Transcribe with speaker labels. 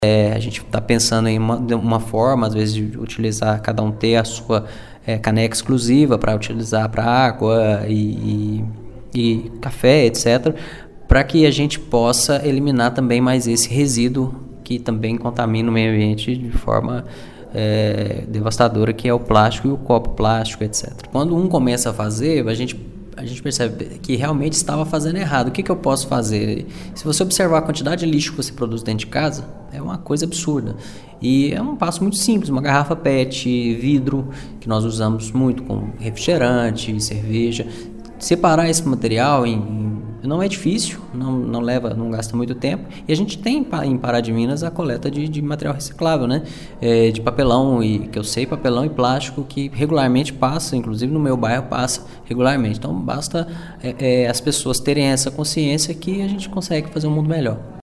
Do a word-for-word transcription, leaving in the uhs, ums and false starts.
Speaker 1: É, a gente está pensando em uma, uma forma, às vezes, de utilizar, cada um ter a sua é, caneca exclusiva para utilizar para água e, e, e café, etcétera, para que a gente possa eliminar também mais esse resíduo que também contamina o meio ambiente de forma é, devastadora, que é o plástico e o copo plástico, etcétera. Quando um começa a fazer, a gente a gente percebe que realmente estava fazendo errado. O que, que eu posso fazer? Se você observar a quantidade de lixo que você produz dentro de casa, é uma coisa absurda. E é um passo muito simples, uma garrafa P E T, vidro, que nós usamos muito com refrigerante, cerveja. Separar esse material em, em, não é difícil, não, não leva, não gasta muito tempo. E a gente tem em Pará de Minas a coleta de, de material reciclável, né? É, de papelão, e que eu sei, papelão e plástico, que regularmente passa, inclusive no meu bairro passa regularmente. Então basta é, é, as pessoas terem essa consciência que a gente consegue fazer um mundo melhor.